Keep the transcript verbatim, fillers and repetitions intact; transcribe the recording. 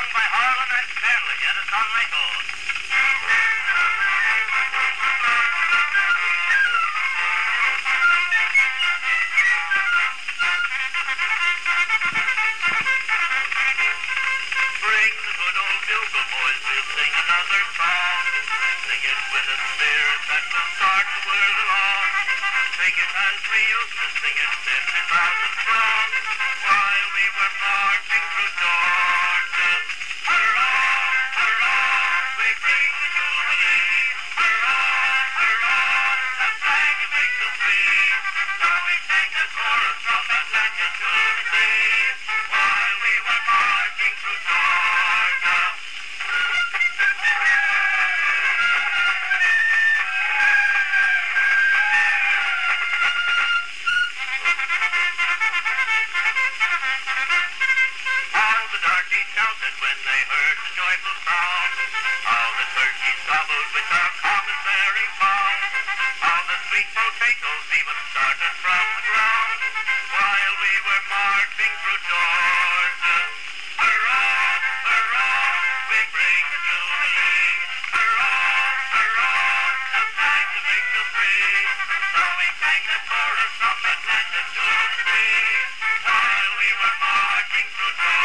sung by Harlan and Stanley at a Sun Record. Bring the good old bugle boys, we'll sing another song. Sing it with a spirit that will start the world along. Sing it as we used to sing it fifty thousand strong, while we were marching through Georgia. Hurrah, hurrah, we bring the Jubilee. Hurrah, hurrah, the flag it makes us free. So we sang a chorus from Atlanta to the sea, while we were marching through Georgia. All the darkies shouted when they heard the joyful sound. All the turkeys gobbled with our commissary found. All the sweet potatoes even started from the ground, while we were marching through Georgia. Hurrah, hurrah, we bring the Jubilee. Hurrah, hurrah, the flag that makes us free. So we sang the chorus from Atlanta to the sea, while we were marching through Georgia.